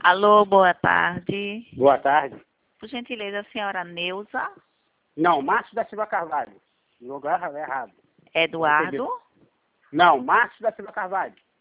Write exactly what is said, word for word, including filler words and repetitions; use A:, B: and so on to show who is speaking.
A: Alô, boa tarde.
B: Boa tarde.
A: Por gentileza, a senhora Neuza?
B: Não, Márcio da Silva Carvalho. No lugar errado.
A: Eduardo?
B: Não, Márcio da Silva Carvalho.